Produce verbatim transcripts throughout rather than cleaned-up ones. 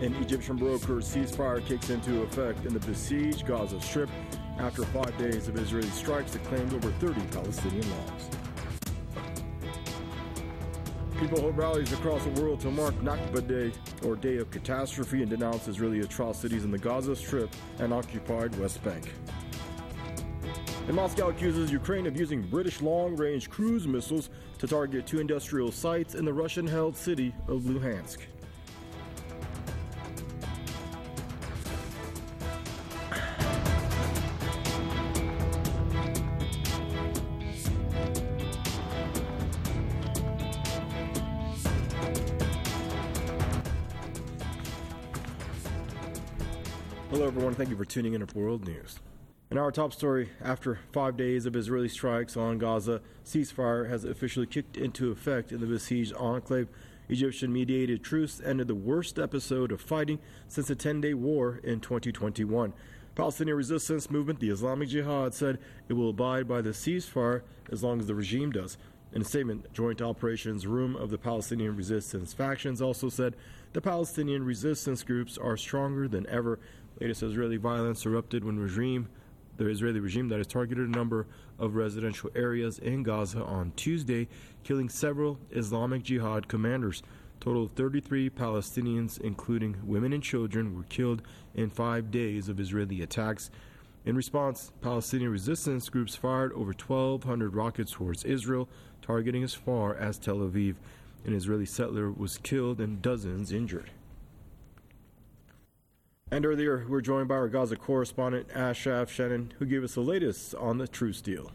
An Egyptian brokered ceasefire kicks into effect in the besieged Gaza Strip after five days of Israeli strikes that claimed over thirty Palestinian lives. People hold rallies across the world to mark Nakba Day, or Day of Catastrophe, and denounce Israeli atrocities in the Gaza Strip and occupied West Bank. And Moscow accuses Ukraine of using British long-range cruise missiles to target two industrial sites in the Russian-held city of Luhansk. Hello everyone, thank you for tuning in to World News. In our top story, after five days of Israeli strikes on Gaza, ceasefire has officially kicked into effect in the besieged enclave. Egyptian-mediated truce ended the worst episode of fighting since the ten-day war in twenty twenty-one. Palestinian resistance movement, the Islamic Jihad, said it will abide by the ceasefire as long as the regime does. In a statement, Joint Operations Room of the Palestinian resistance factions also said the Palestinian resistance groups are stronger than ever. Latest Israeli violence erupted when regime, the Israeli regime that has targeted a number of residential areas in Gaza on Tuesday, killing several Islamic Jihad commanders. A total of thirty-three Palestinians, including women and children, were killed in five days of Israeli attacks. In response, Palestinian resistance groups fired over twelve hundred rockets towards Israel, targeting as far as Tel Aviv. An Israeli settler was killed and dozens injured. And earlier, we're joined by our Gaza correspondent, Ashraf Shannon, who gave us the latest on the truce deal.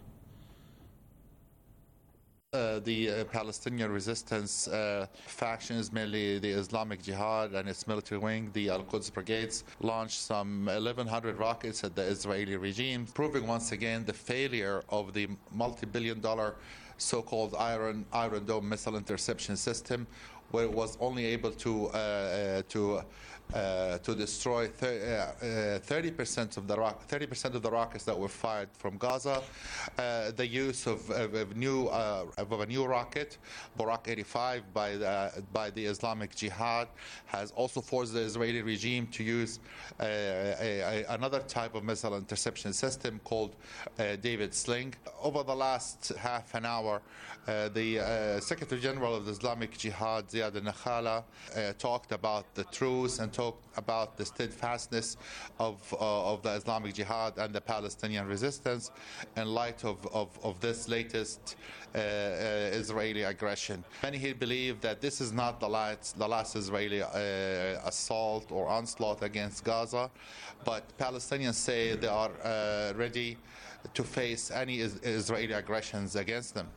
Uh, the uh, Palestinian resistance uh, factions, mainly the Islamic Jihad and its military wing, the Al-Quds Brigades, launched some eleven hundred rockets at the Israeli regime, proving once again the failure of the multi-billion dollar so-called Iron, Iron Dome missile interception system, where it was only able to uh, uh, to uh, to destroy thirty percent of the rock, thirty percent of the rockets that were fired from Gaza. Uh, the use of, of, of new uh, of a new rocket, Barak eighty-five, by the by the Islamic Jihad, has also forced the Israeli regime to use uh, a, a, another type of missile interception system called uh, David Sling. Over the last half an hour, uh, the uh, Secretary General of the Islamic Jihad, Ziad al-Nakhala, uh, talked about the truce and talked about the steadfastness of uh, of the Islamic Jihad and the Palestinian resistance in light of, of, of this latest uh, uh, Israeli aggression. Many here believe that this is not the last, the last Israeli uh, assault or onslaught against Gaza, but Palestinians say they are uh, ready to face any is- Israeli aggressions against them.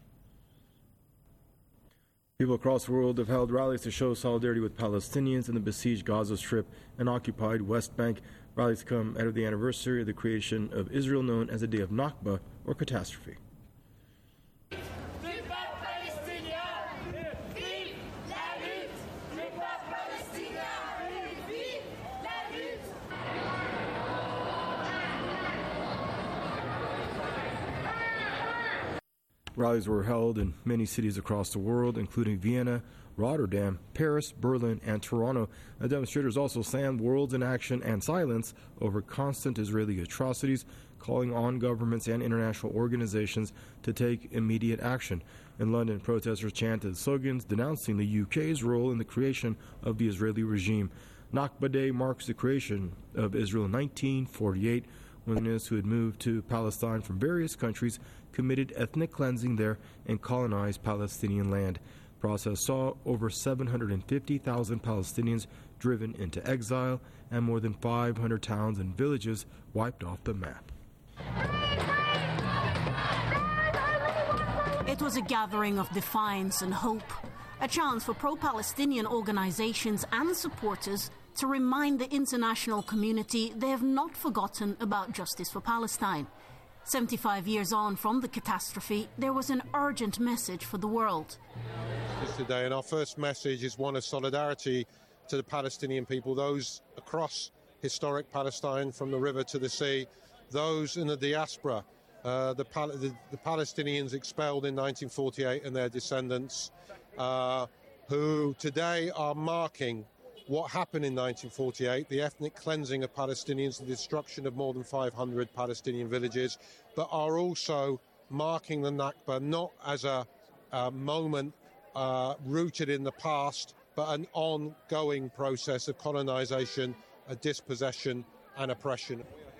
People across the world have held rallies to show solidarity with Palestinians in the besieged Gaza Strip and occupied West Bank. Rallies come out of the anniversary of the creation of Israel, known as a Day of Nakba, or catastrophe. Rallies were held in many cities across the world, including Vienna, Rotterdam, Paris, Berlin, and Toronto. The demonstrators also slammed worlds in action and silence over constant Israeli atrocities, calling on governments and international organizations to take immediate action. In London, protesters chanted slogans denouncing the U K's role in the creation of the Israeli regime. Nakba Day marks the creation of Israel in nineteen forty-eight, when those who had moved to Palestine from various countries committed ethnic cleansing there and colonized Palestinian land. The process saw over seven hundred fifty thousand Palestinians driven into exile and more than five hundred towns and villages wiped off the map. It was a gathering of defiance and hope, a chance for pro-Palestinian organizations and supporters to remind the international community they have not forgotten about justice for Palestine. seventy-five years on from the catastrophe, there was an urgent message for the world. Today, and our first message is one of solidarity to the Palestinian people, those across historic Palestine from the river to the sea, those in the diaspora, uh, the, Pal- the, the Palestinians expelled in nineteen forty-eight and their descendants, uh, who today are marking what happened in nineteen forty-eight, the ethnic cleansing of Palestinians, the destruction of more than five hundred Palestinian villages, but are also marking the Nakba not as a, a moment uh, rooted in the past, but an ongoing process of colonization, a dispossession and oppression.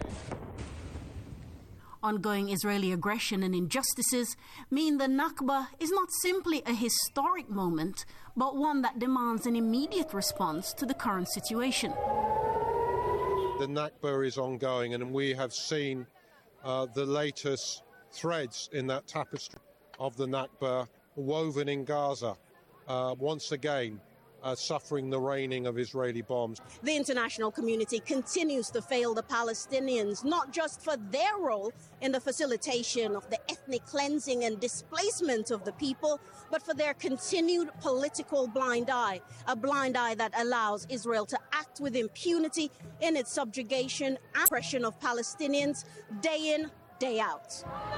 Ongoing Israeli aggression and injustices mean the Nakba is not simply a historic moment, but one that demands an immediate response to the current situation. The Nakba is ongoing, and we have seen uh, the latest threads in that tapestry of the Nakba woven in Gaza, uh, once again Uh, suffering the raining of Israeli bombs. The international community continues to fail the Palestinians, not just for their role in the facilitation of the ethnic cleansing and displacement of the people, but for their continued political blind eye, a blind eye that allows Israel to act with impunity in its subjugation and oppression of Palestinians day in, day out.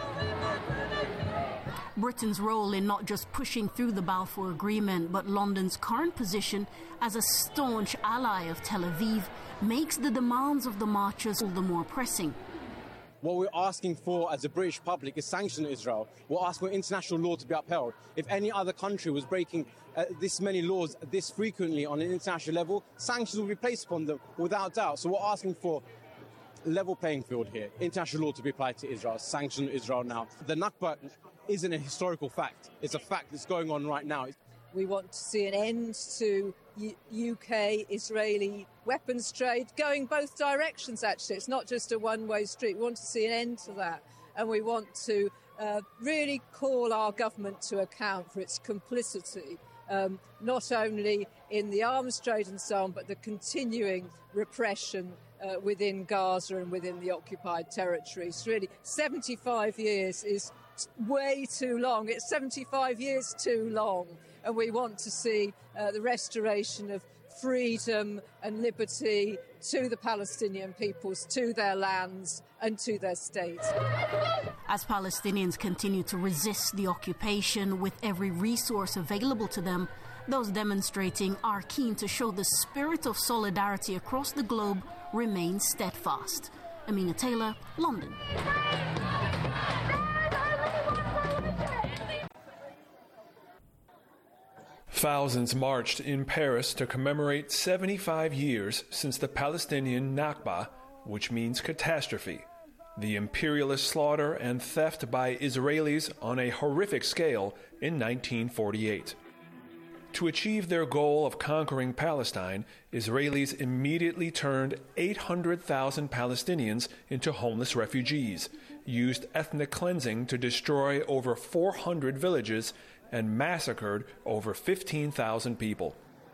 Britain's role in not just pushing through the Balfour Agreement, but London's current position as a staunch ally of Tel Aviv makes the demands of the marchers all the more pressing. What we're asking for as a British public is sanction Israel. We're asking for international law to be upheld. If any other country was breaking uh, this many laws this frequently on an international level, sanctions will be placed upon them without doubt. So we're asking for level playing field here, international law to be applied to Israel, sanction Israel now. The Nakba isn't a historical fact. It's a fact that's going on right now. We want to see an end to U K-Israeli weapons trade, going both directions, actually. It's not just a one-way street. We want to see an end to that. And we want to uh, really call our government to account for its complicity, um, not only in the arms trade and so on, but the continuing repression uh, within Gaza and within the occupied territories. Really, seventy-five years is way too long. It's seventy-five years too long, and we want to see uh, the restoration of freedom and liberty to the Palestinian peoples, to their lands and to their state. As Palestinians continue to resist the occupation with every resource available to them, those demonstrating are keen to show the spirit of solidarity across the globe remains steadfast. Amina Taylor, London. Thousands marched in Paris to commemorate seventy-five years since the Palestinian Nakba, which means catastrophe, the imperialist slaughter and theft by Israelis on a horrific scale in nineteen forty-eight. To achieve their goal of conquering Palestine, Israelis immediately turned eight hundred thousand Palestinians into homeless refugees, used ethnic cleansing to destroy over four hundred villages, and massacred over fifteen thousand people.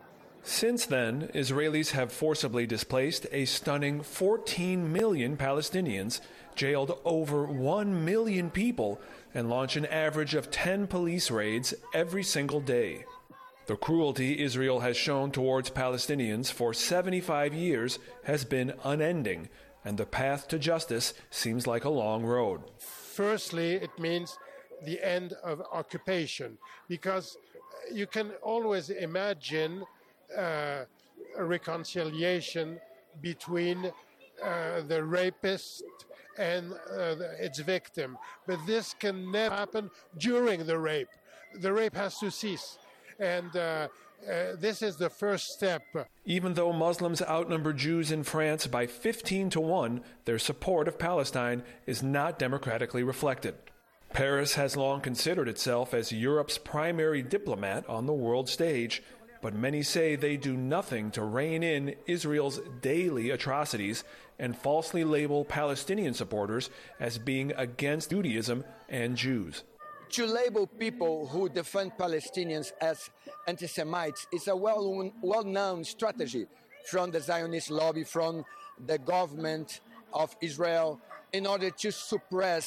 Since then, Israelis have forcibly displaced a stunning fourteen million Palestinians, jailed over one million people, and launched an average of ten police raids every single day. The cruelty Israel has shown towards Palestinians for seventy-five years has been unending, and the path to justice seems like a long road. Firstly, it means the end of occupation, because you can always imagine uh, a reconciliation between uh, the rapist and uh, the, its victim. But this can never happen during the rape. The rape has to cease. And uh, uh, this is the first step. Even though Muslims outnumber Jews in France by fifteen to one, their support of Palestine is not democratically reflected. Paris has long considered itself as Europe's primary diplomat on the world stage, but many say they do nothing to rein in Israel's daily atrocities and falsely label Palestinian supporters as being against Judaism and Jews. To label people who defend Palestinians as anti-Semites is a well-known, well-known strategy from the Zionist lobby, from the government of Israel, in order to suppress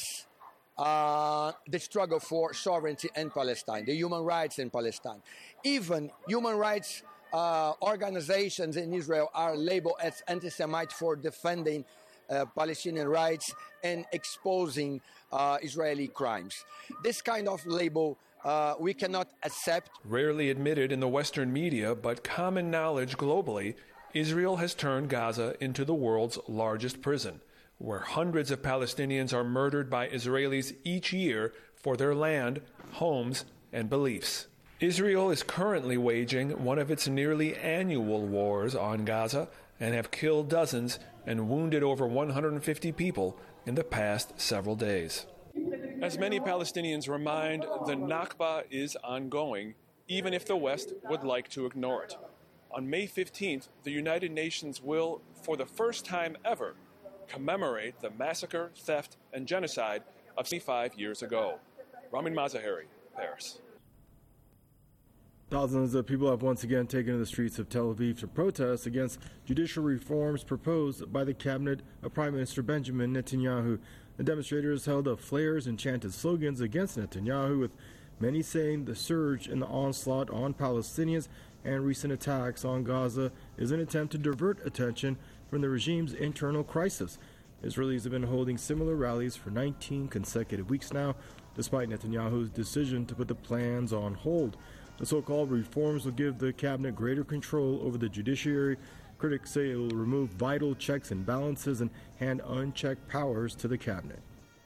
Uh, the struggle for sovereignty in Palestine, the human rights in Palestine. Even human rights uh, organizations in Israel are labeled as anti-Semite for defending uh, Palestinian rights and exposing uh, Israeli crimes. This kind of label uh, we cannot accept. Rarely admitted in the Western media, but common knowledge globally, Israel has turned Gaza into the world's largest prison, where hundreds of Palestinians are murdered by Israelis each year for their land, homes, and beliefs. Israel is currently waging one of its nearly annual wars on Gaza and have killed dozens and wounded over one hundred fifty people in the past several days. As many Palestinians remind, the Nakba is ongoing, even if the West would like to ignore it. On May fifteenth, the United Nations will, for the first time ever, commemorate the massacre, theft, and genocide of seventy-five years ago. Ramin Mazaheri, Paris. Thousands of people have once again taken to the streets of Tel Aviv to protest against judicial reforms proposed by the cabinet of Prime Minister Benjamin Netanyahu. The demonstrators held up flares and chanted slogans against Netanyahu, with many saying the surge in the onslaught on Palestinians and recent attacks on Gaza is an attempt to divert attention from the regime's internal crisis. Israelis have been holding similar rallies for nineteen consecutive weeks now, despite Netanyahu's decision to put the plans on hold. The so-called reforms will give the cabinet greater control over the judiciary. Critics say it will remove vital checks and balances and hand unchecked powers to the cabinet.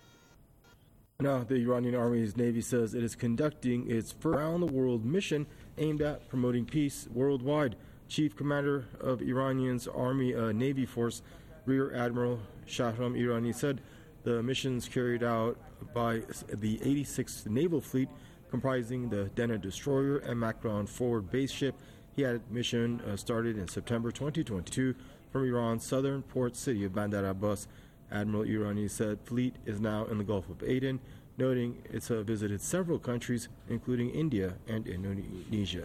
Now, the Iranian Army's Navy says it is conducting its first round-the-world mission aimed at promoting peace worldwide. Chief Commander of Iranian's Army uh, Navy Force, Rear Admiral Shahram Irani, said the missions carried out by the eighty-sixth Naval Fleet, comprising the Denna destroyer and Makran forward base ship. He had mission uh, started in September twenty twenty-two from Iran's southern port city of Bandar Abbas. Admiral Irani said fleet is now in the Gulf of Aden, noting it's uh, visited several countries, including India and Indonesia.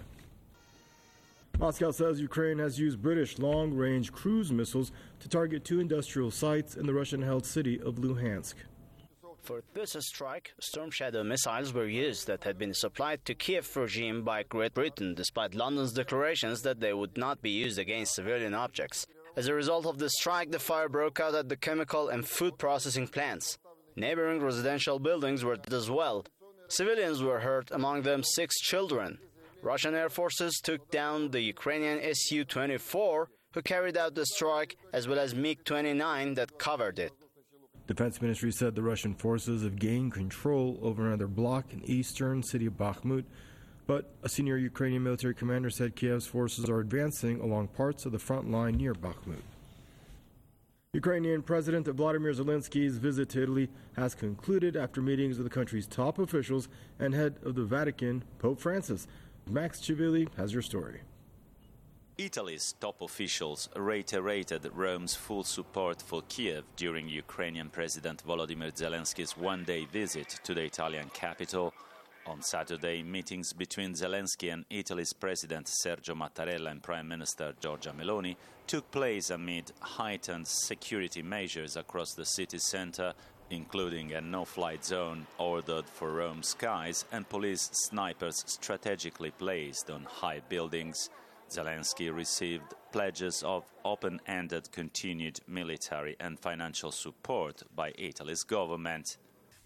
Moscow says Ukraine has used British long-range cruise missiles to target two industrial sites in the Russian-held city of Luhansk. For this strike, Storm Shadow missiles were used that had been supplied to Kiev regime by Great Britain, despite London's declarations that they would not be used against civilian objects. As a result of the strike, the fire broke out at the chemical and food processing plants. Neighboring residential buildings were hit as well. Civilians were hurt, among them six children. Russian air forces took down the Ukrainian S U twenty-four, who carried out the strike, as well as MiG twenty-nine that covered it. Defense Ministry said the Russian forces have gained control over another block in eastern city of Bakhmut, but a senior Ukrainian military commander said Kiev's forces are advancing along parts of the front line near Bakhmut. Ukrainian President Vladimir Zelensky's visit to Italy has concluded after meetings with the country's top officials and head of the Vatican, Pope Francis. Max Chivili has your story. Italy's top officials reiterated Rome's full support for Kiev during Ukrainian President Volodymyr Zelensky's one-day visit to the Italian capital. On Saturday, meetings between Zelensky and Italy's President Sergio Mattarella and Prime Minister Giorgia Meloni took place amid heightened security measures across the city center, including a no-flight zone ordered for Rome's skies and police snipers strategically placed on high buildings. Zelensky received pledges of open-ended continued military and financial support by Italy's government.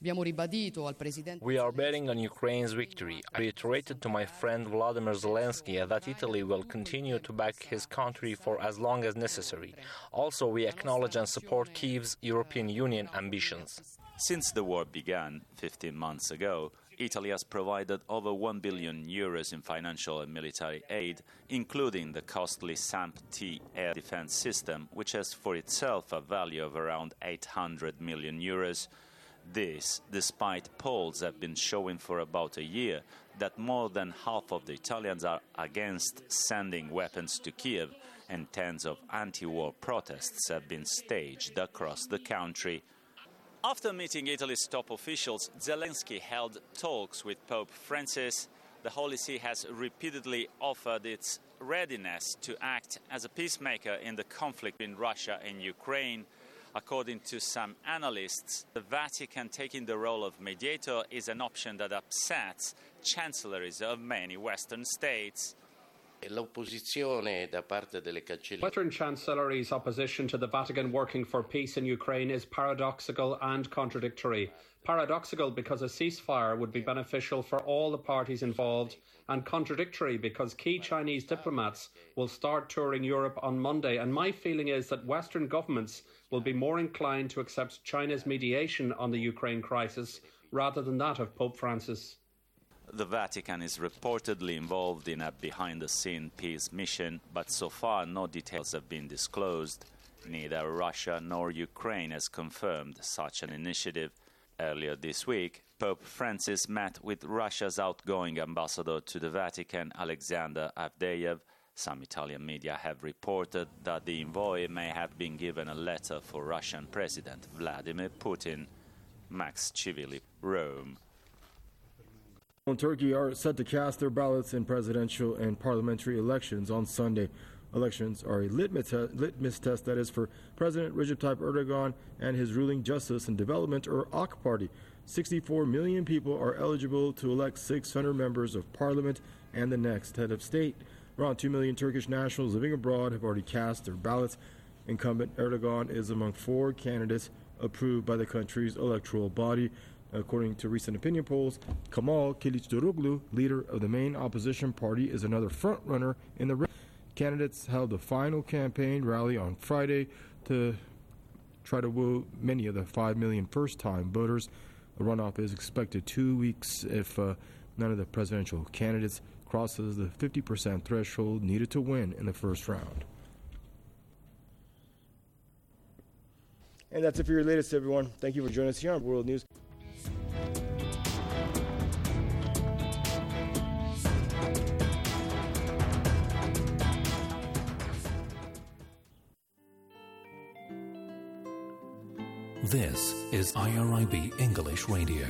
We are betting on Ukraine's victory. I reiterated to my friend Vladimir Zelensky that Italy will continue to back his country for as long as necessary. Also, we acknowledge and support Kyiv's European Union ambitions. Since the war began fifteen months ago, Italy has provided over one billion euros in financial and military aid, including the costly SAMP-T air defense system, which has for itself a value of around eight hundred million euros. This, despite polls have been showing for about a year that more than half of the Italians are against sending weapons to Kiev, and tens of anti-war protests have been staged across the country. After meeting Italy's top officials, Zelensky held talks with Pope Francis. The Holy See has repeatedly offered its readiness to act as a peacemaker in the conflict in Russia and Ukraine. According to some analysts, the Vatican taking the role of mediator is an option that upsets chancelleries of many Western states. Western Chancellery's opposition to the Vatican working for peace in Ukraine is paradoxical and contradictory. Paradoxical because a ceasefire would be beneficial for all the parties involved, and contradictory because key Chinese diplomats will start touring Europe on Monday. And my feeling is that Western governments will be more inclined to accept China's mediation on the Ukraine crisis rather than that of Pope Francis. The Vatican is reportedly involved in a behind-the-scenes peace mission, but so far no details have been disclosed. Neither Russia nor Ukraine has confirmed such an initiative. Earlier this week, Pope Francis met with Russia's outgoing ambassador to the Vatican, Alexander Avdeyev. Some Italian media have reported that the envoy may have been given a letter for Russian President Vladimir Putin. Max Chivili, Rome. In Turkey are set to cast their ballots in presidential and parliamentary elections on Sunday. Elections are a litmus, te- litmus test, that is, for President Recep Tayyip Erdogan and his ruling Justice and Development, or A K party. sixty-four million people are eligible to elect six hundred members of parliament and the next head of state. Around two million Turkish nationals living abroad have already cast their ballots. Incumbent Erdogan is among four candidates approved by the country's electoral body. According to recent opinion polls, Kemal Kılıçdaroğlu, leader of the main opposition party, is another front-runner in the race. Candidates held a final campaign rally on Friday to try to woo many of the five million first-time voters. The runoff is expected two weeks if uh, none of the presidential candidates crosses the fifty percent threshold needed to win in the first round. And that's it for your latest, everyone. Thank you for joining us here on World News. This is I R I B English Radio.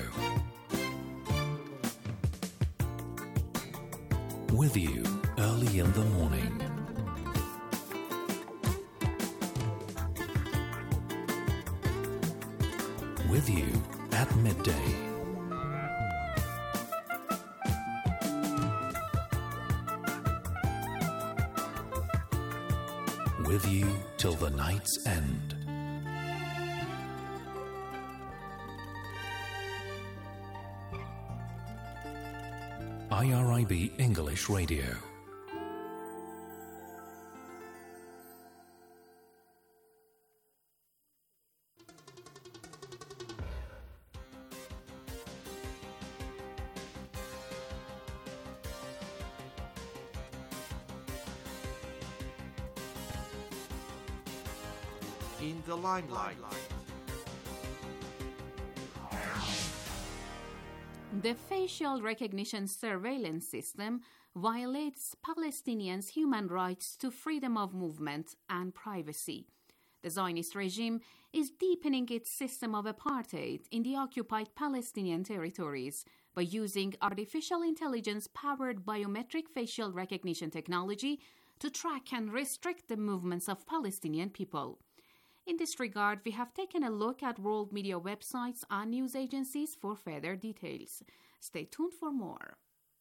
With you early in the morning. With you at midday. With you till the night's end. I R I B English Radio. In the limelight. The facial recognition surveillance system violates Palestinians' human rights to freedom of movement and privacy. The Zionist regime is deepening its system of apartheid in the occupied Palestinian territories by using artificial intelligence-powered biometric facial recognition technology to track and restrict the movements of Palestinian people. In this regard, we have taken a look at world media websites and news agencies for further details. Stay tuned for more.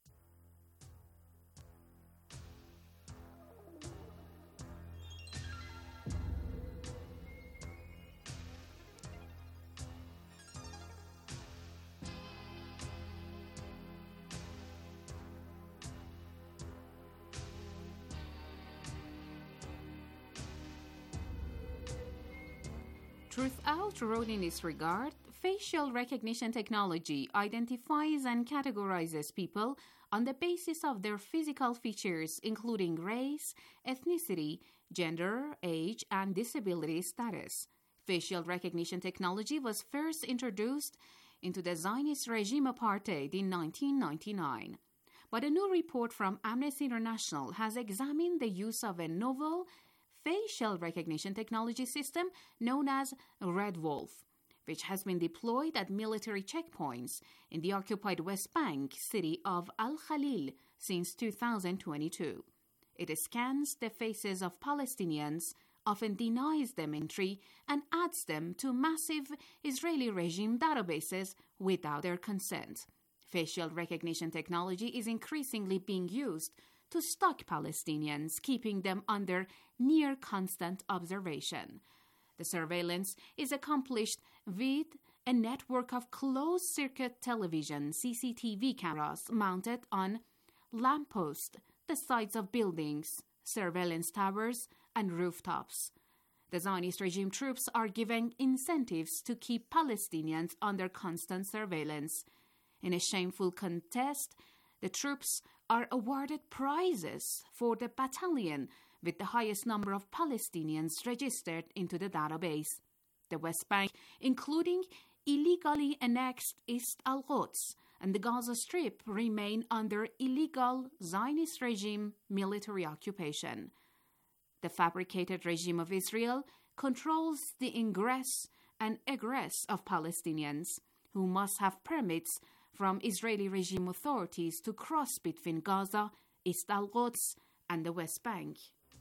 Truthout wrote in this regard, facial recognition technology identifies and categorizes people on the basis of their physical features, including race, ethnicity, gender, age, and disability status. Facial recognition technology was first introduced into the Zionist regime apartheid in nineteen ninety-nine. But a new report from Amnesty International has examined the use of a novel facial recognition technology system known as Red Wolf, which has been deployed at military checkpoints in the occupied West Bank city of Al-Khalil since two thousand twenty-two. It scans the faces of Palestinians, often denies them entry, and adds them to massive Israeli regime databases without their consent. Facial recognition technology is increasingly being used to stalk Palestinians, keeping them under near constant observation. The surveillance is accomplished with a network of closed-circuit television C C T V cameras mounted on lampposts, the sides of buildings, surveillance towers, and rooftops. The Zionist regime troops are given incentives to keep Palestinians under constant surveillance. In a shameful contest, the troops are awarded prizes for the battalion with the highest number of Palestinians registered into the database. The West Bank, including illegally annexed East Al-Quds and the Gaza Strip, remain under illegal Zionist regime military occupation. The fabricated regime of Israel controls the ingress and egress of Palestinians, who must have permits from Israeli regime authorities to cross between Gaza, East Al-Quds, and the West Bank.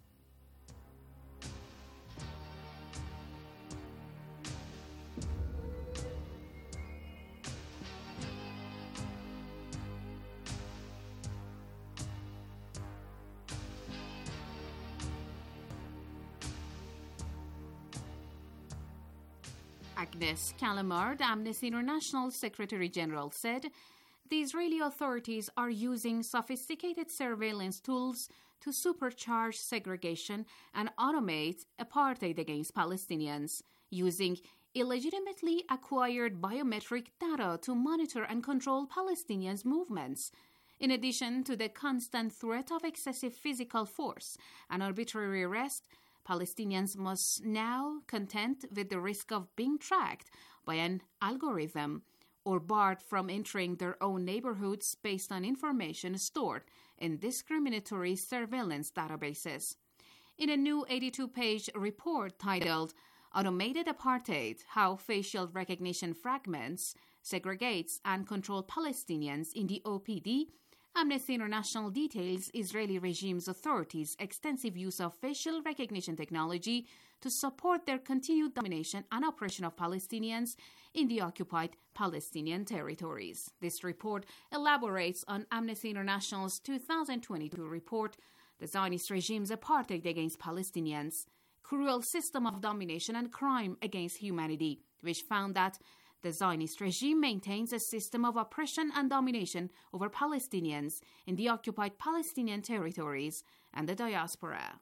Agnes Callamard, Amnesty International Secretary General, said the Israeli authorities are using sophisticated surveillance tools to supercharge segregation and automate apartheid against Palestinians, using illegitimately acquired biometric data to monitor and control Palestinians' movements. In addition to the constant threat of excessive physical force and arbitrary arrest, Palestinians must now contend with the risk of being tracked by an algorithm or barred from entering their own neighborhoods based on information stored in discriminatory surveillance databases. In a new eighty-two page report titled Automated Apartheid: How Facial Recognition Fragments, Segregates, and Control Palestinians in the O P D, Amnesty International details Israeli regime's authorities' extensive use of facial recognition technology to support their continued domination and oppression of Palestinians in the occupied Palestinian territories. This report elaborates on Amnesty International's two thousand twenty-two report, The Zionist Regime's Apartheid Against Palestinians, Cruel System of Domination and Crime Against Humanity, which found that the Zionist regime maintains a system of oppression and domination over Palestinians in the occupied Palestinian territories and the diaspora.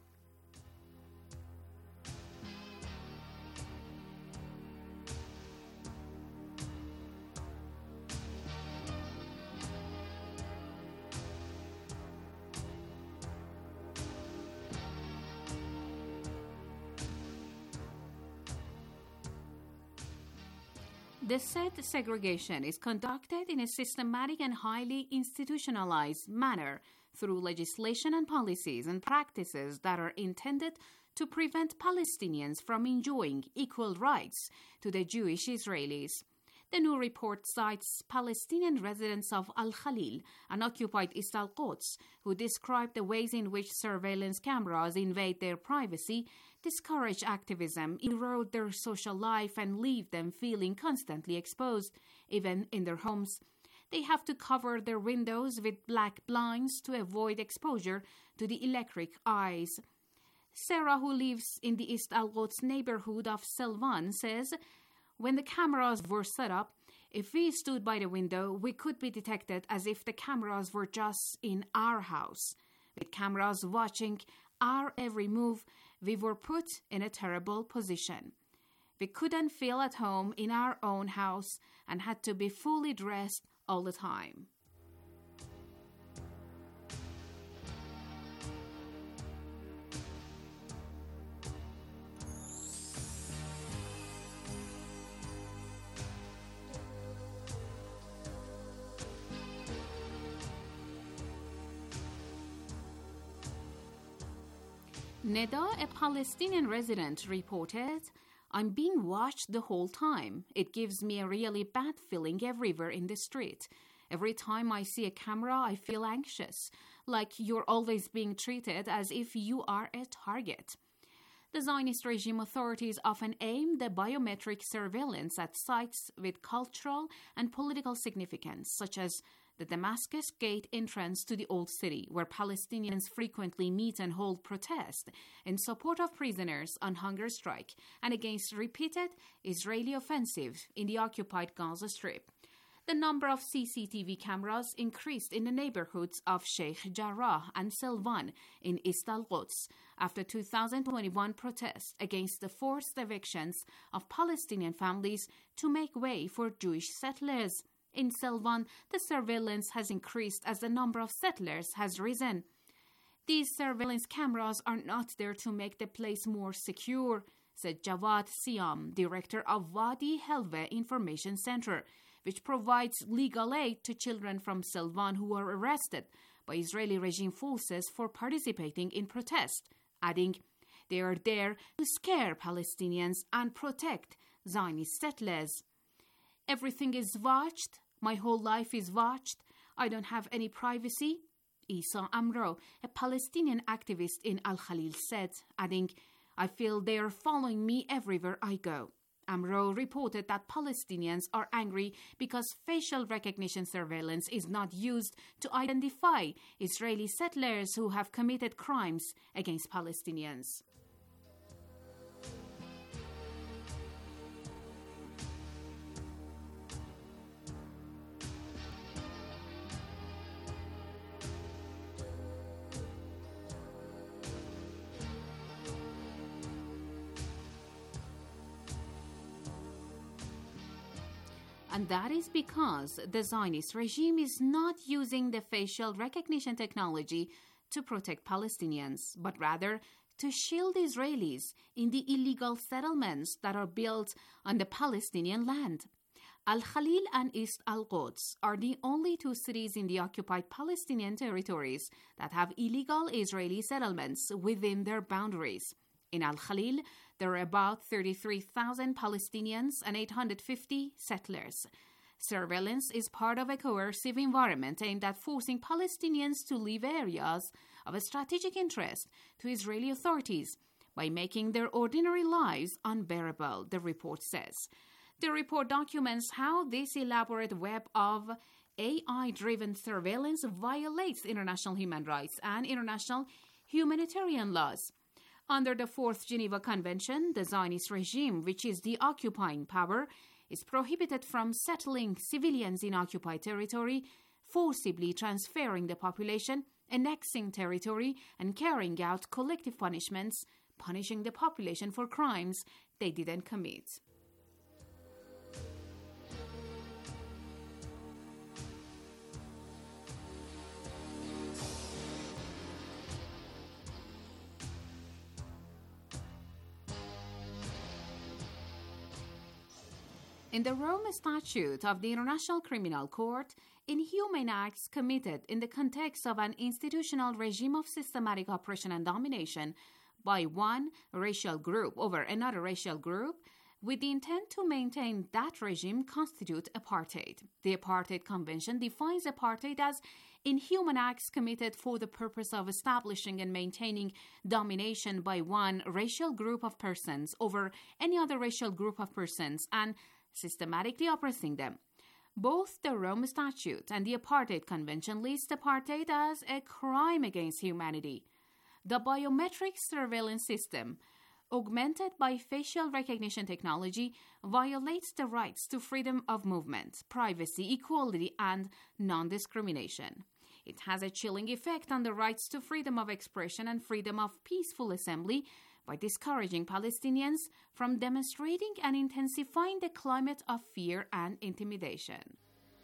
The said segregation is conducted in a systematic and highly institutionalized manner through legislation and policies and practices that are intended to prevent Palestinians from enjoying equal rights to the Jewish Israelis. The new report cites Palestinian residents of Al-Khalil and occupied East Al-Quds, who describe the ways in which surveillance cameras invade their privacy, discourage activism, erode their social life, and leave them feeling constantly exposed, even in their homes. They have to cover their windows with black blinds to avoid exposure to the electric eyes. Sarah, who lives in the East Al-Quds neighborhood of Selvan, says, when the cameras were set up, if we stood by the window, we could be detected as if the cameras were just in our house. With cameras watching our every move, we were put in a terrible position. We couldn't feel at home in our own house and had to be fully dressed all the time. Neda, a Palestinian resident, reported, I'm being watched the whole time. It gives me a really bad feeling everywhere in the street. Every time I see a camera, I feel anxious, like you're always being treated as if you are a target. The Zionist regime authorities often aim the biometric surveillance at sites with cultural and political significance, such as the Damascus Gate entrance to the Old City, where Palestinians frequently meet and hold protests in support of prisoners on hunger strike and against repeated Israeli offensive in the occupied Gaza Strip. The number of C C T V cameras increased in the neighborhoods of Sheikh Jarrah and Silvan in East Al-Quds after two thousand twenty-one protests against the forced evictions of Palestinian families to make way for Jewish settlers. In Silvan, the surveillance has increased as the number of settlers has risen. These surveillance cameras are not there to make the place more secure, said Javad Siam, director of Wadi Helve Information Center, which provides legal aid to children from Silvan who are arrested by Israeli regime forces for participating in protest, adding, they are there to scare Palestinians and protect Zionist settlers. Everything is watched. My whole life is watched. I don't have any privacy, Isa Amro, a Palestinian activist in Al-Khalil, said, adding, I feel they are following me everywhere I go. Amro reported that Palestinians are angry because facial recognition surveillance is not used to identify Israeli settlers who have committed crimes against Palestinians. And that is because the Zionist regime is not using the facial recognition technology to protect Palestinians, but rather to shield Israelis in the illegal settlements that are built on the Palestinian land. Al-Khalil and East Al-Quds are the only two cities in the occupied Palestinian territories that have illegal Israeli settlements within their boundaries. In Al-Khalil, there are about thirty-three thousand Palestinians and eight hundred fifty settlers. Surveillance is part of a coercive environment aimed at forcing Palestinians to leave areas of a strategic interest to Israeli authorities by making their ordinary lives unbearable, the report says. The report documents how this elaborate web of A I-driven surveillance violates international human rights and international humanitarian laws. Under the Fourth Geneva Convention, the Zionist regime, which is the occupying power, is prohibited from settling civilians in occupied territory, forcibly transferring the population, annexing territory, and carrying out collective punishments, punishing the population for crimes they didn't commit. In the Rome Statute of the International Criminal Court, inhumane acts committed in the context of an institutional regime of systematic oppression and domination by one racial group over another racial group with the intent to maintain that regime constitute apartheid. The Apartheid Convention defines apartheid as inhuman acts committed for the purpose of establishing and maintaining domination by one racial group of persons over any other racial group of persons and systematically oppressing them. Both the Rome Statute and the Apartheid Convention list apartheid as a crime against humanity. The biometric surveillance system, augmented by facial recognition technology, violates the rights to freedom of movement, privacy, equality, and non-discrimination. It has a chilling effect on the rights to freedom of expression and freedom of peaceful assembly by discouraging Palestinians from demonstrating and intensifying the climate of fear and intimidation.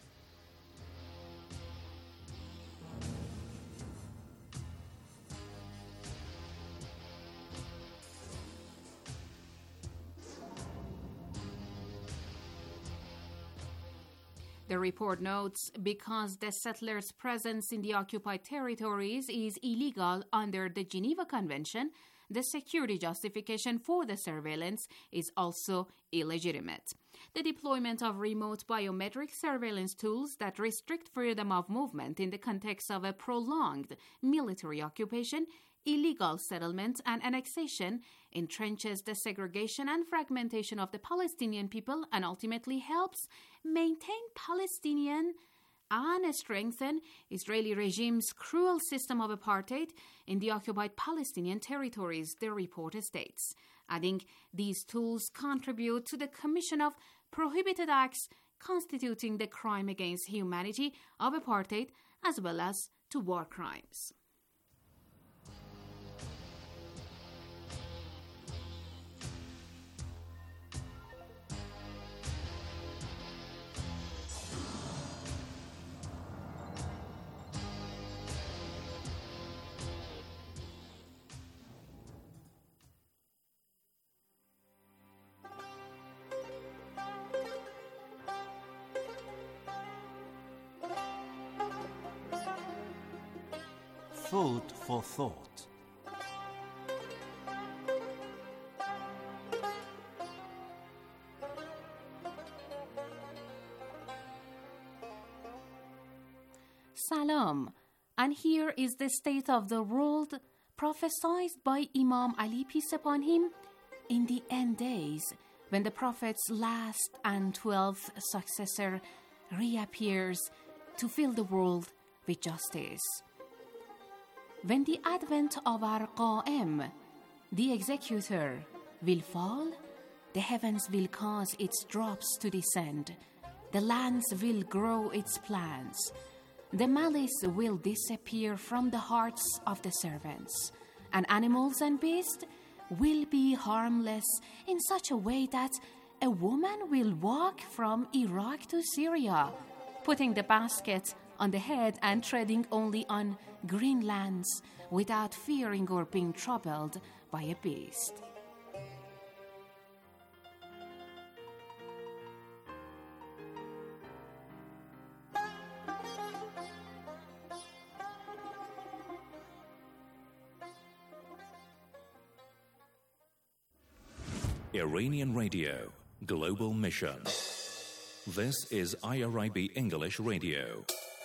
The report notes, because the settlers' presence in the occupied territories is illegal under the Geneva Convention, the security justification for the surveillance is also illegitimate. The deployment of remote biometric surveillance tools that restrict freedom of movement in the context of a prolonged military occupation, illegal settlement, and annexation entrenches the segregation and fragmentation of the Palestinian people and ultimately helps maintain Palestinian and strengthen Israeli regime's cruel system of apartheid in the occupied Palestinian territories, the report states, adding these tools contribute to the commission of prohibited acts constituting the crime against humanity of apartheid as well as to war crimes. Food for thought. Salam, and here is the state of the world prophesied by Imam Ali, peace upon him, in the end days, when the Prophet's last and twelfth successor reappears to fill the world with justice. When the advent of our Qa'im, the executor, will fall, the heavens will cause its drops to descend, the lands will grow its plants, the malice will disappear from the hearts of the servants, and animals and beasts will be harmless in such a way that a woman will walk from Iraq to Syria, putting the basket on the head and treading only on green lands without fearing or being troubled by a beast. Iranian Radio, Global Mission. This is I R I B English Radio.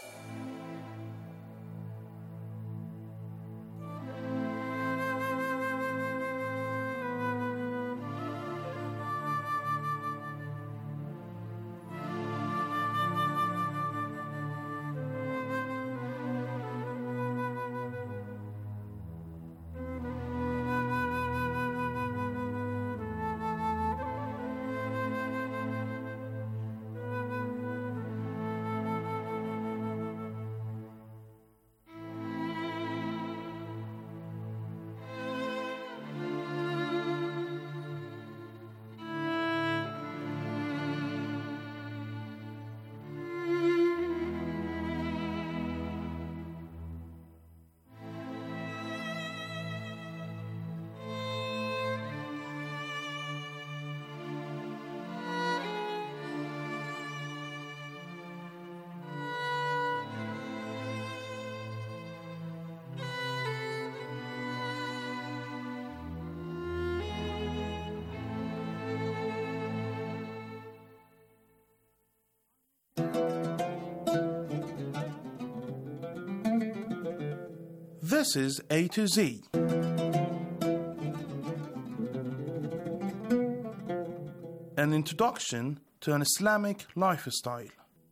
This is A to Z. An introduction to an Islamic lifestyle.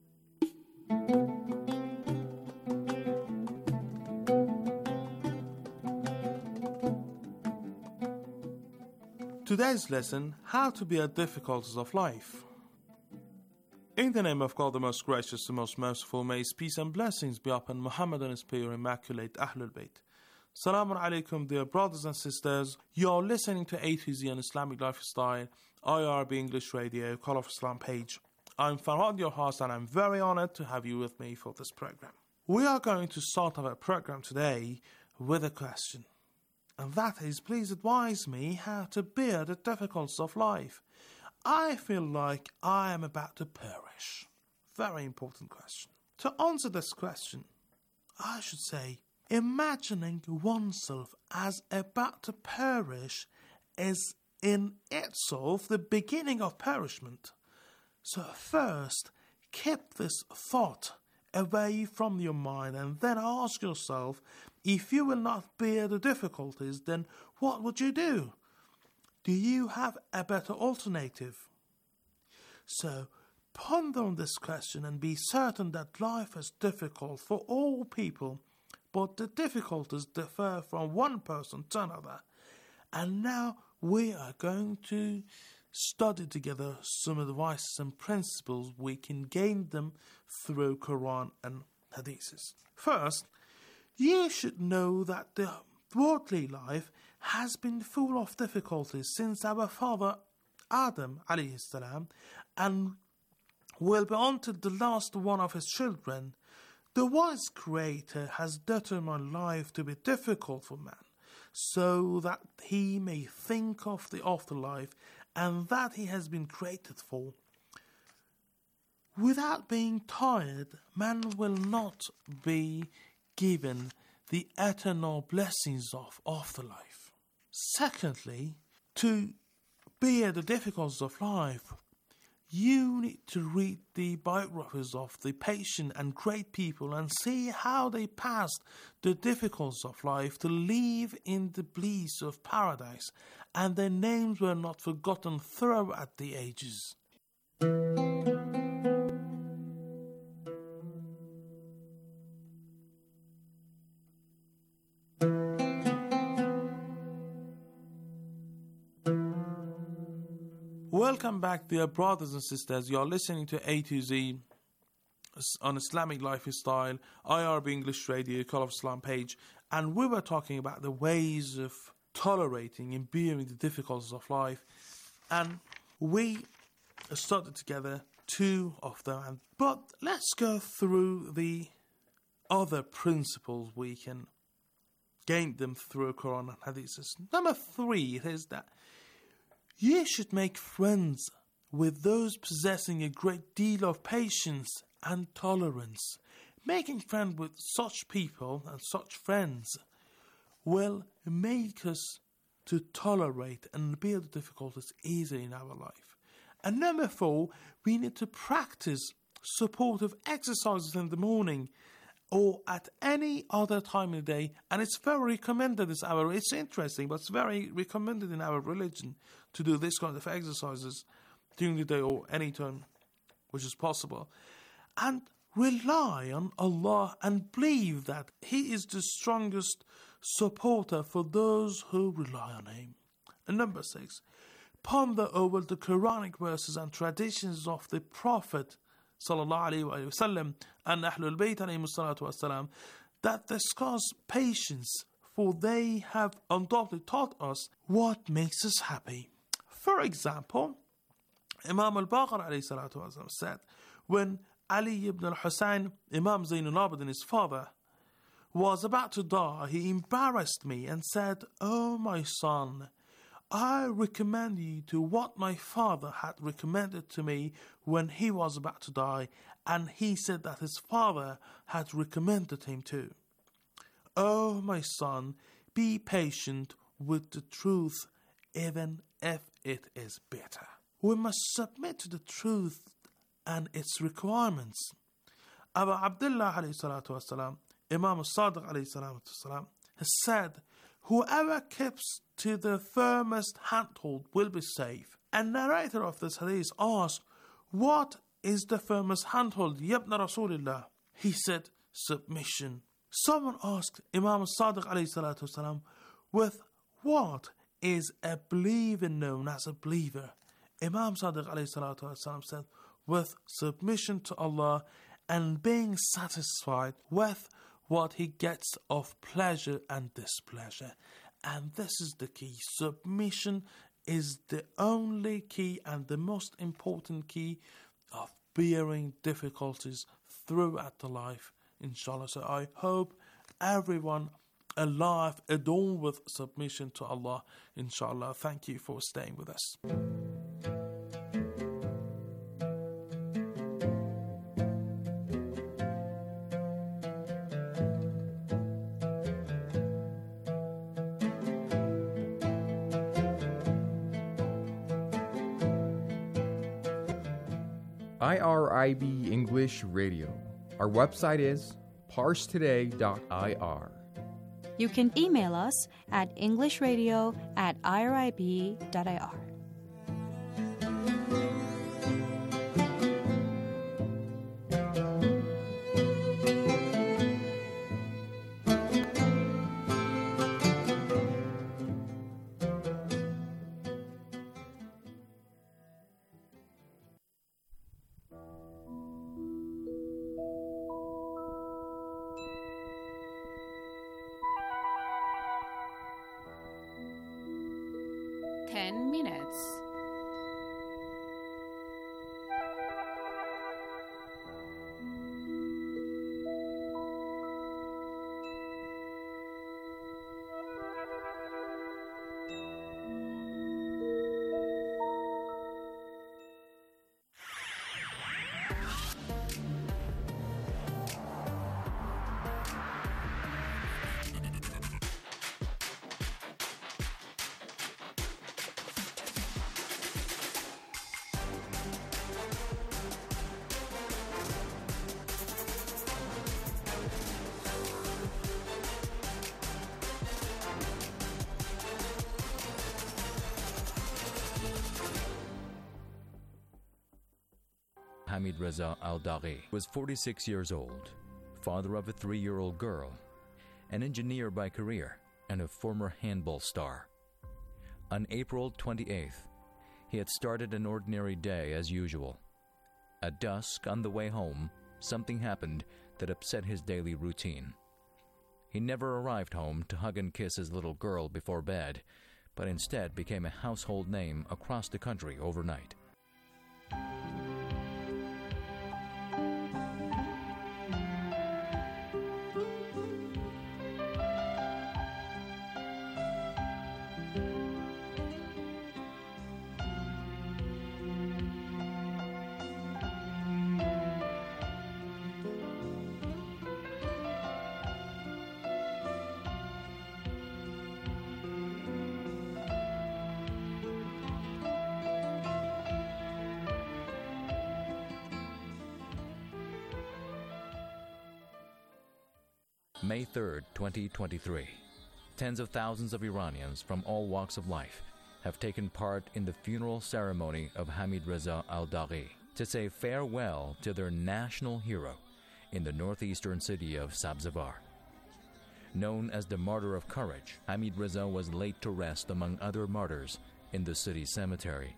Today's lesson, how to bear difficulties of life. In the name of God, the most gracious, the most merciful, may His peace and blessings be upon Muhammad and His pure immaculate Ahlul Bayt. Salamun alaikum, dear brothers and sisters. You are listening to A to Z, an Islamic lifestyle, I R B English Radio, Call of Islam page. I'm Farhad, your host, and I'm very honored to have you with me for this program. We are going to start our program today with a question. And that is, please advise me how to bear the difficulties of life. I feel like I am about to perish. Very important question. To answer this question, I should say, imagining oneself as about to perish is in itself the beginning of perishment. So first, keep this thought away from your mind and then ask yourself, if you will not bear the difficulties, then what would you do? Do you have a better alternative? So, Ponder on this question and be certain that life is difficult for all people, but the difficulties differ from one person to another. And now we are going to study together some advice and principles we can gain them through Quran and Hadiths. First, you should know that the worldly life has been full of difficulties since our father Adam alayhi salam and will be until the last one of his children. The wise Creator has determined life to be difficult for man, so that he may think of the afterlife and that he has been created for. Without being tired, man will not be given the eternal blessings of afterlife. Secondly, to bear the difficulties of life, you need to read the biographies of the patient and great people and see how they passed the difficulties of life to live in the bliss of paradise, and their names were not forgotten throughout the ages. Welcome back, dear brothers and sisters. You are listening to A to Z on Islamic Lifestyle, I R B English Radio, Call of Islam page, and we were talking about the ways of tolerating and bearing the difficulties of life, and we studied together two of them. But let's go through the other principles we can gain them through Quran and Hadiths. Number three is that you should make friends with those possessing a great deal of patience and tolerance. Making friends with such people and such friends will make us to tolerate and bear the difficulties easily in our life. And number four, we need to practice supportive exercises in the morning or at any other time of the day, and it's very recommended this hour. It's interesting, but it's very recommended in our religion to do this kind of exercises during the day or any time which is possible. And rely on Allah and believe that He is the strongest supporter for those who rely on Him. And number six, ponder over the Quranic verses and traditions of the Prophet sallallahu alaihi wasallam and Ahlul Bayt alayhi salatu wasalam that discuss patience, for they have undoubtedly taught us what makes us happy. For example, Imam al-Baqir alayhi salatu wasalam said, when Ali ibn al-Husayn, Imam Zayn al-Abidin, his father, was about to die, he embarrassed me and said, "Oh my son, I recommend you to what my father had recommended to me when he was about to die," and he said that his father had recommended him too. "Oh my son, be patient with the truth, even if it is bitter." We must submit to the truth and its requirements. Abu Abdullah alayhi salatu wasalam, Imam al-Sadiq alayhi salatu wasalam, has said, "Whoever keeps to the firmest handhold will be safe." And narrator of this hadith asked, "What is the firmest handhold, Yabna Rasulullah?" He said, "Submission." Someone asked Imam al-Sadiq alayhi salatu wasalam, "With what is a believer known as a believer?" Imam Sadiq alayhi salatu wasalam said, "With submission to Allah and being satisfied with what He gets of pleasure and displeasure." And this is the key. Submission is the only key and the most important key of bearing difficulties throughout the life, inshallah. So I hope everyone alive adorned with submission to Allah, inshallah. Thank you for staying with us. I R I B English Radio. Our website is parse today dot I R. You can email us at englishradio at I R I B dot I R. minutes. Hamid Reza Al-Daghi was forty-six years old, father of a three-year-old girl, an engineer by career, and a former handball star. On April twenty-eighth, he had started an ordinary day as usual. At dusk, on the way home, something happened that upset his daily routine. He never arrived home to hug and kiss his little girl before bed, but instead became a household name across the country overnight. May third, twenty twenty-three. Tens of thousands of Iranians from all walks of life have taken part in the funeral ceremony of Hamid Reza Al-Daghi to say farewell to their national hero in the northeastern city of Sabzevar. Known as the Martyr of Courage, Hamid Reza was laid to rest among other martyrs in the city cemetery.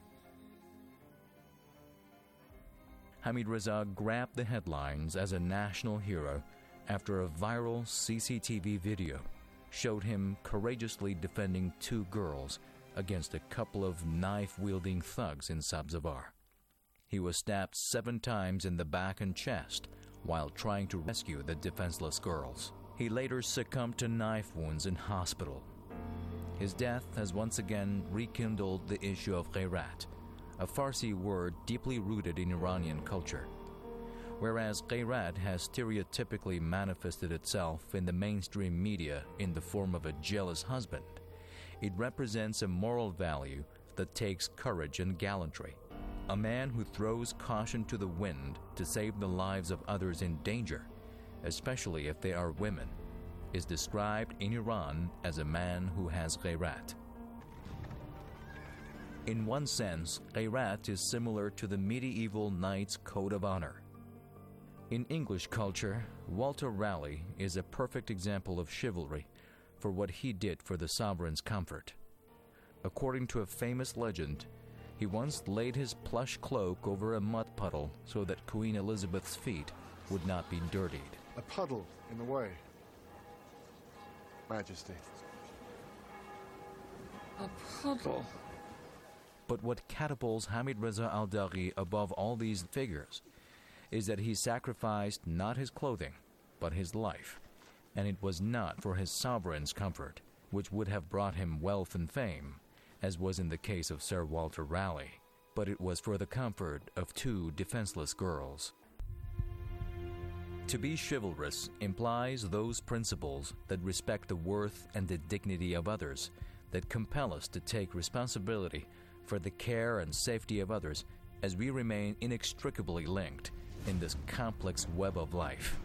Hamid Reza grabbed the headlines as a national hero after a viral C C T V video showed him courageously defending two girls against a couple of knife-wielding thugs in Sabzevar. He was stabbed seven times in the back and chest while trying to rescue the defenseless girls. He later succumbed to knife wounds in hospital. His death has once again rekindled the issue of ghayrat, a Farsi word deeply rooted in Iranian culture. Whereas ghayrat has stereotypically manifested itself in the mainstream media in the form of a jealous husband, it represents a moral value that takes courage and gallantry. A man who throws caution to the wind to save the lives of others in danger, especially if they are women, is described in Iran as a man who has ghayrat. In one sense, ghayrat is similar to the medieval knight's code of honor. In English culture, Walter Raleigh is a perfect example of chivalry for what he did for the sovereign's comfort. According to a famous legend, he once laid his plush cloak over a mud puddle so that Queen Elizabeth's feet would not be dirtied. A puddle in the way, Majesty. A puddle? But what catapults Hamid Reza Al-Daghi above all these figures is that he sacrificed not his clothing, but his life, and it was not for his sovereign's comfort, which would have brought him wealth and fame, as was in the case of Sir Walter Raleigh, but it was for the comfort of two defenseless girls. To be chivalrous implies those principles that respect the worth and the dignity of others, that compel us to take responsibility for the care and safety of others as we remain inextricably linked in this complex web of life.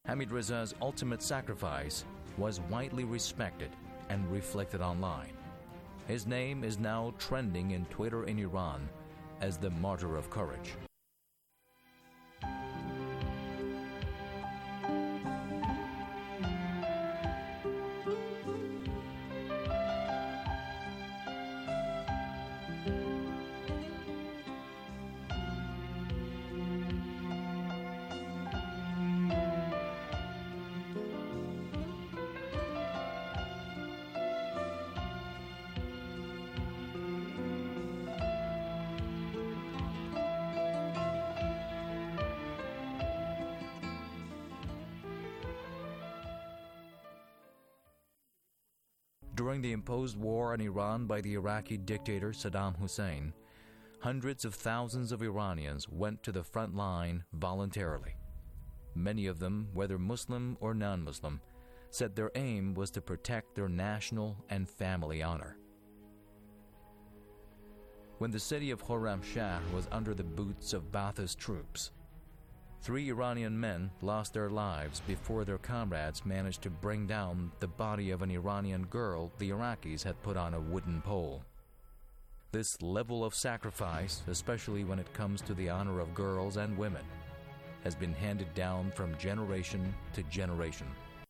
Hamid Reza's ultimate sacrifice was widely respected and reflected online. His name is now trending in Twitter in Iran as the Martyr of Courage. During the imposed war on Iran by the Iraqi dictator Saddam Hussein, hundreds of thousands of Iranians went to the front line voluntarily. Many of them, whether Muslim or non-Muslim, said their aim was to protect their national and family honor. When the city of Khorramshahr was under the boots of Ba'ath's troops, three Iranian men lost their lives before their comrades managed to bring down the body of an Iranian girl the Iraqis had put on a wooden pole. This level of sacrifice, especially when it comes to the honor of girls and women, has been handed down from generation to generation.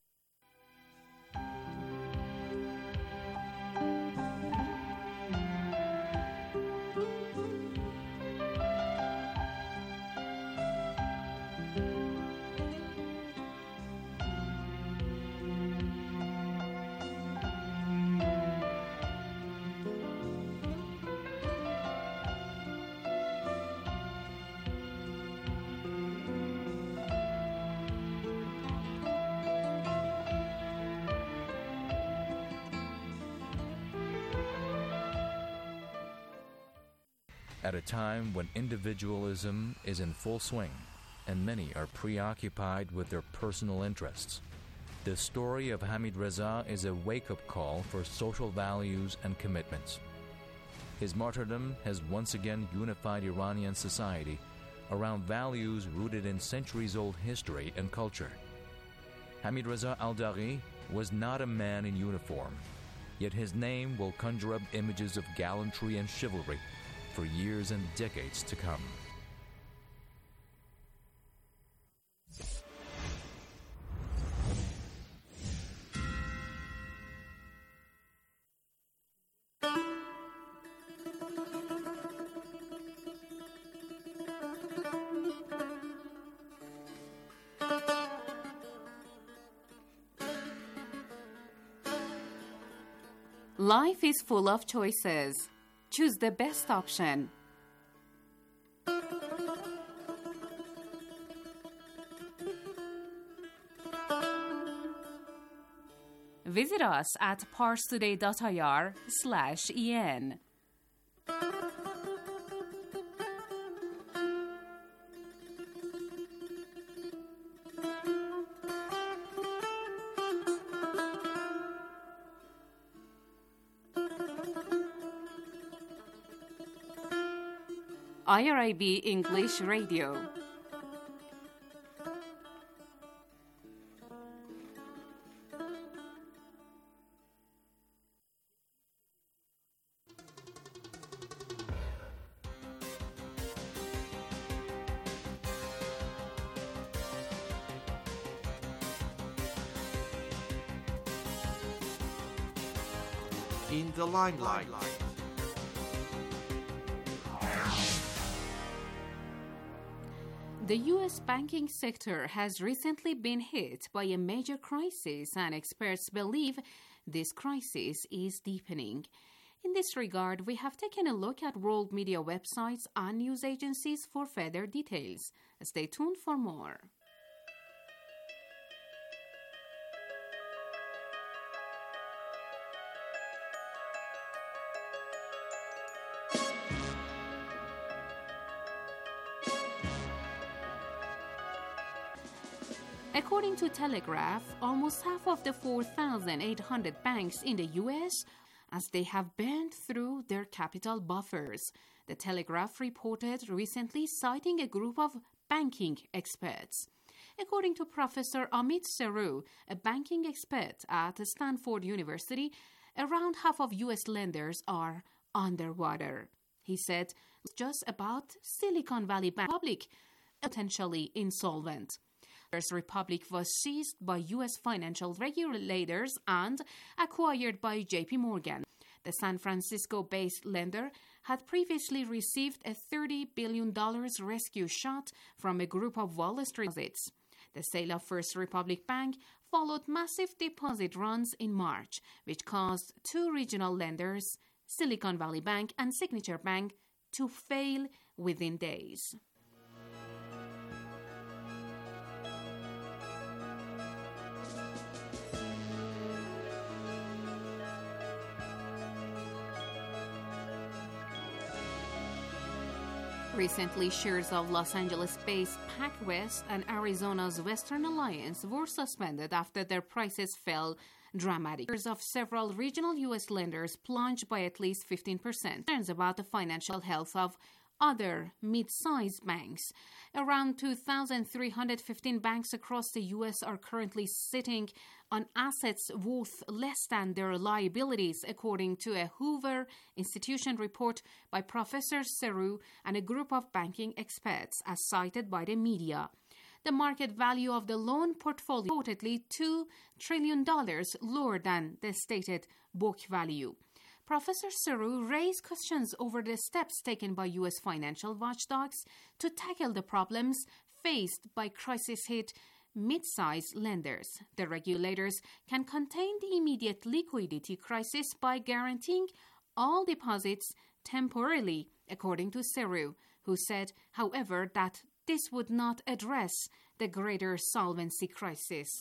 At a time when individualism is in full swing and many are preoccupied with their personal interests, the story of Hamid Reza is a wake-up call for social values and commitments. His martyrdom has once again unified Iranian society around values rooted in centuries-old history and culture. Hamid Reza Al-Daghi was not a man in uniform, yet his name will conjure up images of gallantry and chivalry for years and decades to come. Life is full of choices. Choose the best option. Visit us at parstoday.ir slash en. I R I B English Radio. In the limelight. The U S banking sector has recently been hit by a major crisis, and experts believe this crisis is deepening. In this regard, we have taken a look at world media websites and news agencies for further details. Stay tuned for more. According to Telegraph, almost half of the four thousand eight hundred banks in the U S, as they have burned through their capital buffers. The Telegraph reported recently, citing a group of banking experts. According to Professor Amit Seru, a banking expert at Stanford University, around half of U S lenders are underwater. He said it's just about Silicon Valley Bank Republic, potentially insolvent. First Republic was seized by U S financial regulators and acquired by J P Morgan. The San Francisco-based lender had previously received a thirty billion dollars rescue shot from a group of Wall Street deposits. The sale of First Republic Bank followed massive deposit runs in March, which caused two regional lenders, Silicon Valley Bank and Signature Bank, to fail within days. Recently, shares of Los Angeles-based PacWest and Arizona's Western Alliance were suspended after their prices fell dramatically. Shares of several regional U S lenders plunged by at least fifteen percent. Concerns about the financial health of other mid-sized banks. Around two thousand three hundred fifteen banks across the U S are currently sitting on assets worth less than their liabilities, according to a Hoover Institution report by Professor Seru and a group of banking experts, as cited by the media. The market value of the loan portfolio is reportedly two trillion dollars lower than the stated book value. Professor Seru raised questions over the steps taken by U S financial watchdogs to tackle the problems faced by crisis-hit mid-sized lenders. The regulators can contain the immediate liquidity crisis by guaranteeing all deposits temporarily, according to Seru, who said, however, that this would not address the greater solvency crisis.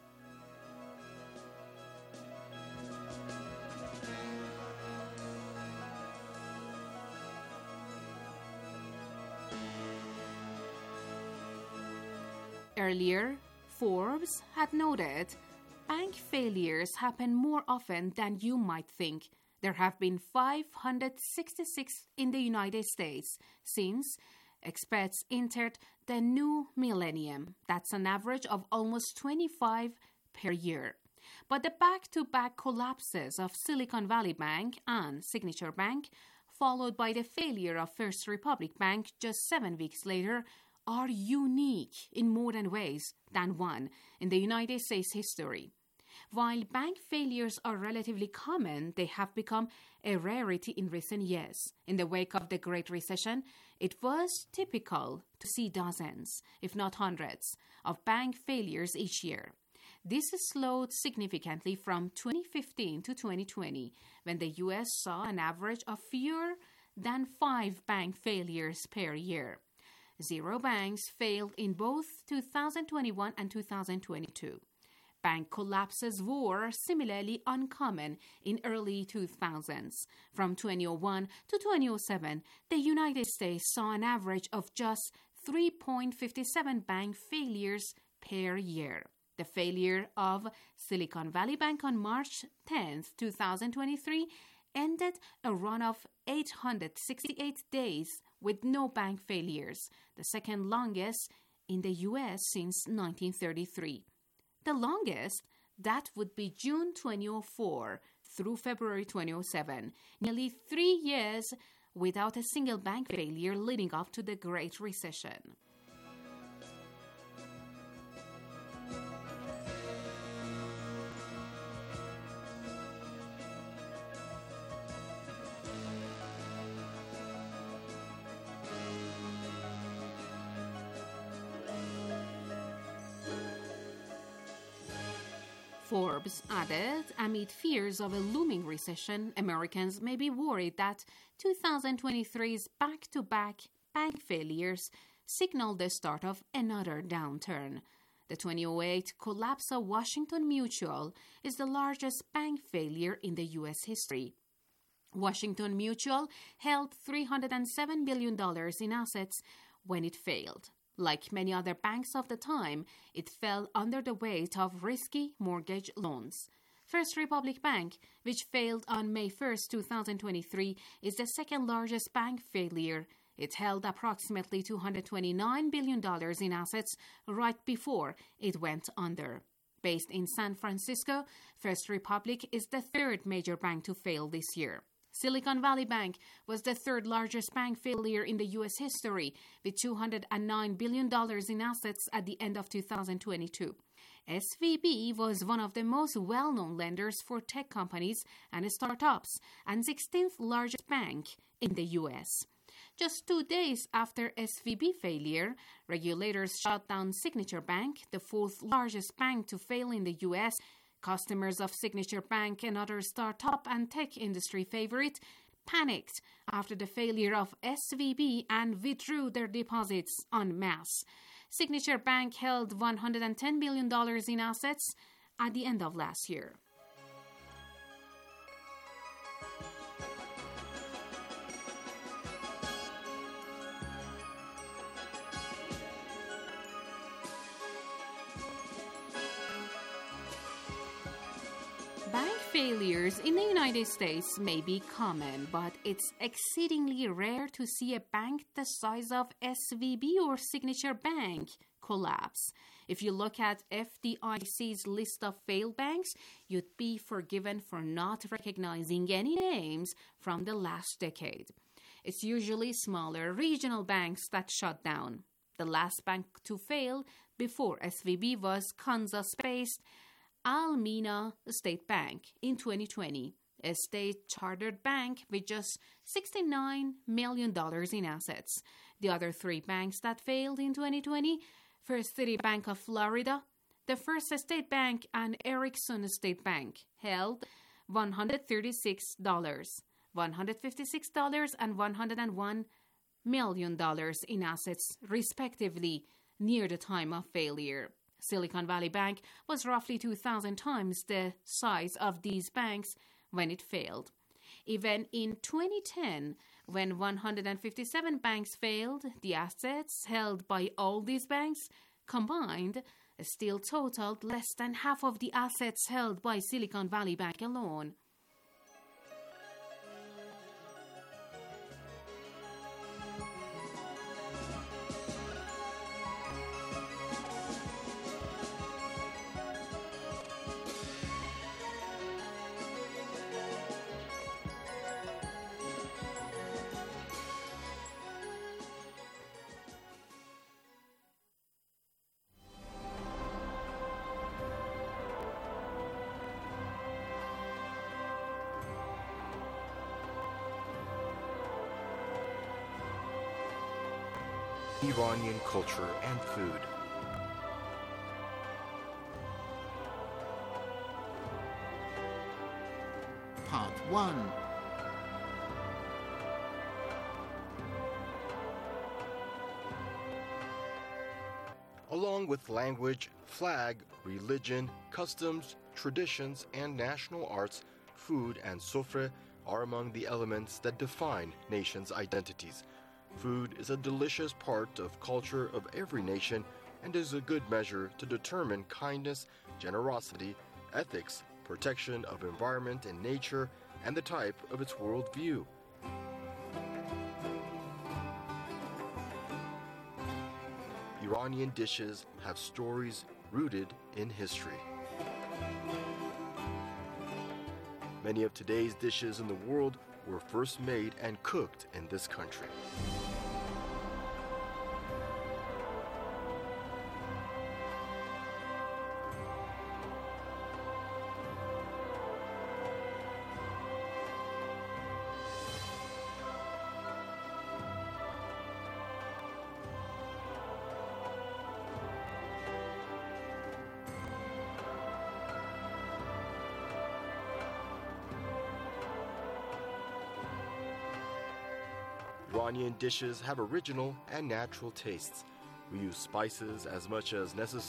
Earlier, Forbes had noted bank failures happen more often than you might think. There have been five hundred sixty-six in the United States since experts entered the new millennium. That's an average of almost twenty-five per year. But the back-to-back collapses of Silicon Valley Bank and Signature Bank, followed by the failure of First Republic Bank just seven weeks later, are unique in more than ways than one in the United States history. While bank failures are relatively common, they have become a rarity in recent years. In the wake of the Great Recession, it was typical to see dozens, if not hundreds, of bank failures each year. This slowed significantly from twenty fifteen to twenty twenty, when the U S saw an average of fewer than five bank failures per year. Zero banks failed in both two thousand twenty-one and two thousand twenty-two. Bank collapses were similarly uncommon in early two thousands. From twenty oh one to twenty oh seven, the United States saw an average of just three point five seven bank failures per year. The failure of Silicon Valley Bank on March tenth, twenty twenty-three ended a run of eight hundred sixty-eight days with no bank failures, the second longest in the U S since nineteen thirty-three. The longest, that would be June twenty oh four through February twenty oh seven, nearly three years without a single bank failure leading up to the Great Recession. Forbes added, amid fears of a looming recession, Americans may be worried that two thousand twenty-three's back-to-back bank failures signal the start of another downturn. The two thousand eight collapse of Washington Mutual is the largest bank failure in the U S history. Washington Mutual held three hundred seven billion dollars in assets when it failed. Like many other banks of the time, it fell under the weight of risky mortgage loans. First Republic Bank, which failed on May first, twenty twenty-three, is the second largest bank failure It held approximately two hundred twenty-nine billion dollars in assets right before it went under. Based in San Francisco, First Republic is the third major bank to fail this year. Silicon Valley Bank was the third largest bank failure in the U S history, with two hundred nine billion dollars in assets at the end of two thousand twenty-two. S V B was one of the most well-known lenders for tech companies and startups, and sixteenth largest bank in the U S. Just two days after S V B failure, regulators shut down Signature Bank, the fourth largest bank to fail in the U S. Customers of Signature Bank, another startup and tech industry favorite, panicked after the failure of S V B and withdrew their deposits en masse. Signature Bank held one hundred ten billion dollars in assets at the end of last year. Bank failures in the United States may be common, but it's exceedingly rare to see a bank the size of S V B or Signature Bank collapse. If you look at F D I C's list of failed banks, you'd be forgiven for not recognizing any names from the last decade. It's usually smaller regional banks that shut down. The last bank to fail before S V B was Kansas-based Almena State Bank in twenty twenty, a state-chartered bank with just sixty-nine million dollars in assets. The other three banks that failed in twenty twenty, First City Bank of Florida, the First State Bank, and Erickson State Bank, held one hundred thirty-six dollars, one hundred fifty-six dollars, and one hundred one million dollars in assets, respectively, near the time of failure. Silicon Valley Bank was roughly two thousand times the size of these banks when it failed. Even in twenty ten, when one hundred fifty-seven banks failed, the assets held by all these banks combined still totaled less than half of the assets held by Silicon Valley Bank alone. Iranian culture and food. Part one. Along with language, flag, religion, customs, traditions, and national arts, food and sofre are among the elements that define nations' identities. Food is a delicious part of culture of every nation and is a good measure to determine kindness, generosity, ethics, protection of environment and nature, and the type of its worldview. Iranian dishes have stories rooted in history. Many of today's dishes in the world were first made and cooked in this country. Iranian dishes have original and natural tastes. We use spices as much as necessary.